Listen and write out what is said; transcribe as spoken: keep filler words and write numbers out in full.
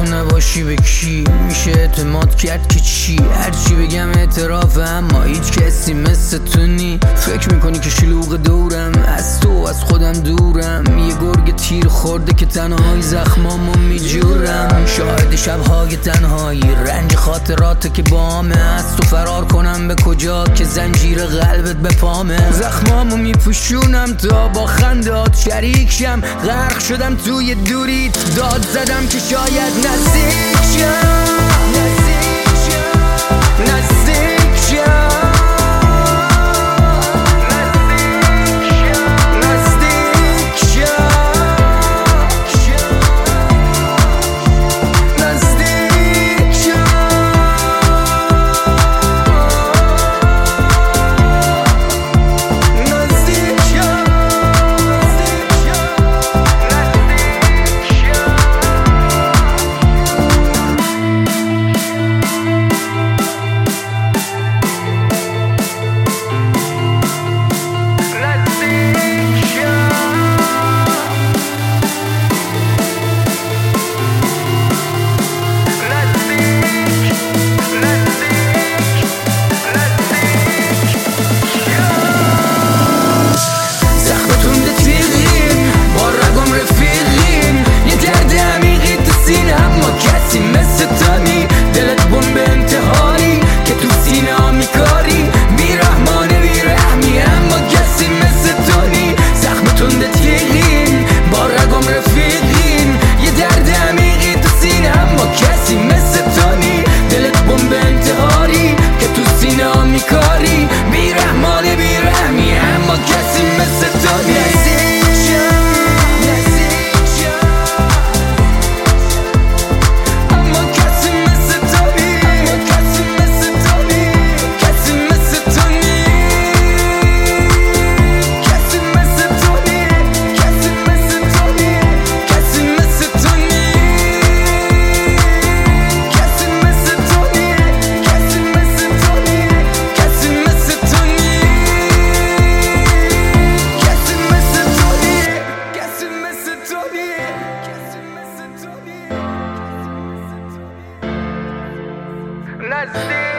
نباشی به کی میشه اعتماد کرد که چی؟ هرچی بگم اعترافه اما هیچ کسی مثل تو نی. فکر میکنی که شلوغ دورم، از تو از خودم دورم. یه گرگ تیر خورده که تنهایی زخمامو میجورم. شاهد شبهای تنهایی، رنج خاطراته که بامه. از تو فرار کنم به کجا که زنجیر قلبت به پامه. زخمامو میپوشونم تا با خندات شریک شم. غرق شدم توی دوریت، داد زدم که شاید نزدیک شم، نزدیک شم، نزدیک شم. Let's see.